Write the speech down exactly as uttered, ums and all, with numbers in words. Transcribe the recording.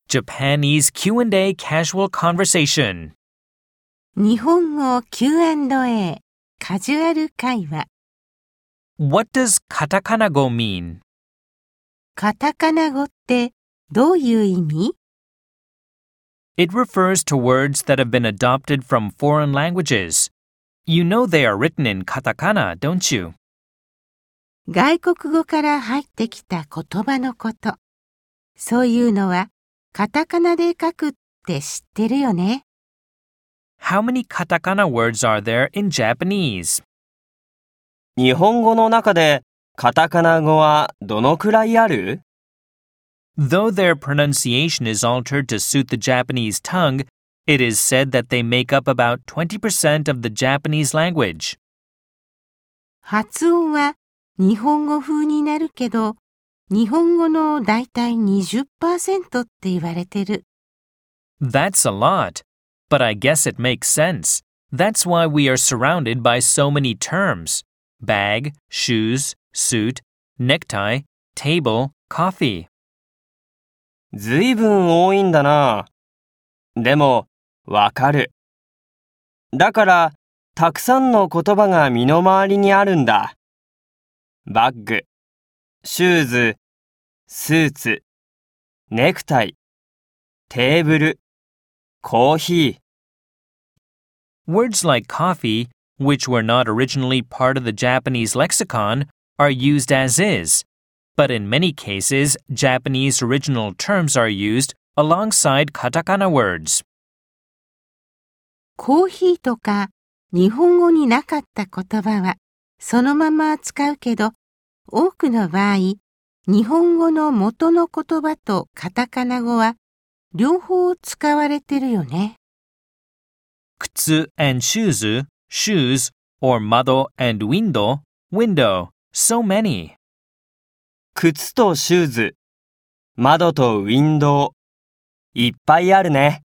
Japanese Q and A Casual Conversation. 日本語 キューアンドエー カジュアル会話。 What does katakana go mean? カタカナ語ってどういう意味？ It refers to words that have been adopted from foreign languages. You know they are written in katakana, don't you? 外国語から入ってきた言葉のこと。そういうのはカタカナで書くって知ってるよね。 How many katakana words are there in Japanese? 日本語の中でカタカナ語はどのくらいある？ Though their pronunciation is altered to suit the Japanese tongue, it is said that they make up about twenty percent of the Japanese language. 発音は日本語風になるけど、日本語のだいたい にじゅっパーセント って言われてる。 That's a lot, but I guess it makes sense. That's why we are surrounded by so many terms: bag, shoes, suit, necktie, table, coffee. ずいぶん多いんだな。でも、わかる。だから、たくさんの言葉が身の回りにあるんだ。バッグ、シューズ、スーツ、ネクタイ、テーブル、コーヒー。 Words like coffee, which were not originally part of the Japanese lexicon, are used as is. But in many cases, Japanese original terms are used alongside katakana words. コーヒーとか日本語になかった言葉はそのまま使うけど、多くの場合、日本語の元の言葉とカタカナ語は両方使われてるよね。 Kutsu and shuzu, shoes, or mado and window, window, so many. 靴とシューズ、窓とウィンドウ、いっぱいあるね。